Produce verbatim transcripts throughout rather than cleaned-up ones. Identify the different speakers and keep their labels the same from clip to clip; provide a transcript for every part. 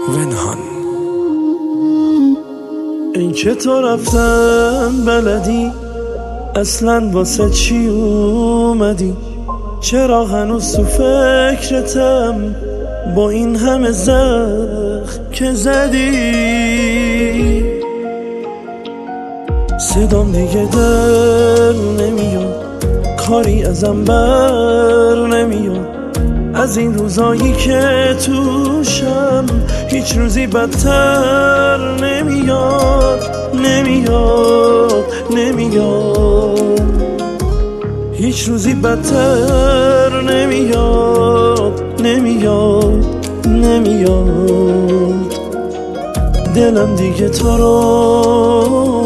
Speaker 1: ونهان.
Speaker 2: این که تو رفتن بلدی اصلا واسه چی اومدی؟ چرا هنوز تو فکرتم با این همه زخم که زدی؟ صدام دیگه در نمیاد، کاری ازم بر نمیاد، از این روزایی که توشم هیچ روزی بدتر نمیاد. نمیاد نمیاد هیچ روزی بدتر نمیاد. نمیاد نمیاد دلم دیگه تو رو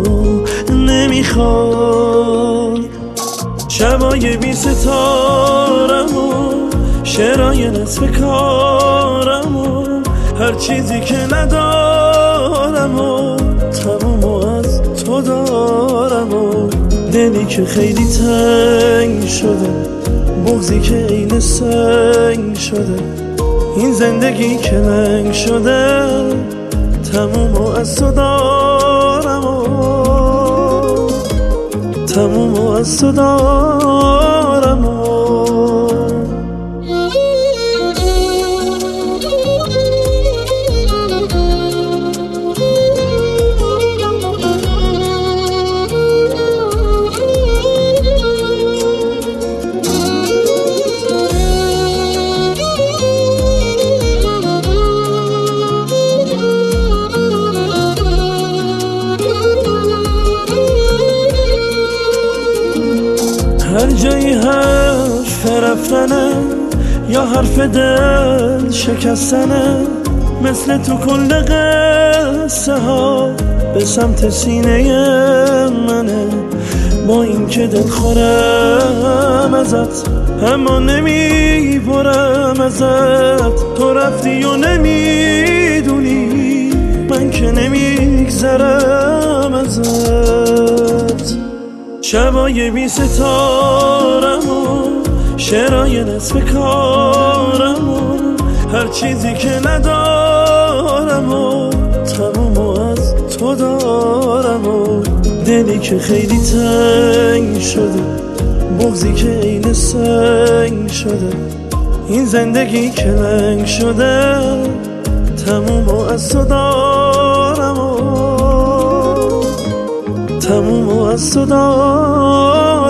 Speaker 2: نمیخواد. شبای بی ستارم و شعرهای نصف کارم و هر چیزی که ندارم و تموم از تو دارم و دلی که خیلی تنگ شده، بغضی که عین سنگ شده، این زندگی که لنگ شده، تموم از تو دارم و تموم از تو دارم و هر جایی حرف رفتنه یا حرف دل شکستنه، مثل تو کل قصه ها به سمت سینه منه. با این که دل خورم ازت اما نمیبرم ازت، تو رفتی و نمیدونی من که نمیگذرم ازت. شبای بی ستارم و شعرهای نصف کارم و هر چیزی که ندارم و تموم از تو دارم و دلی که خیلی تنگ شده، بغضی که عین سنگ شده، این زندگی که لنگ شده، تموم از تو دارم و تموم از تو دارم.